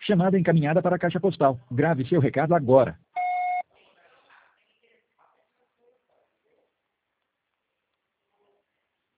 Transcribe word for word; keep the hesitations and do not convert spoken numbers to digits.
Chamada encaminhada para a caixa postal. Grave seu recado agora.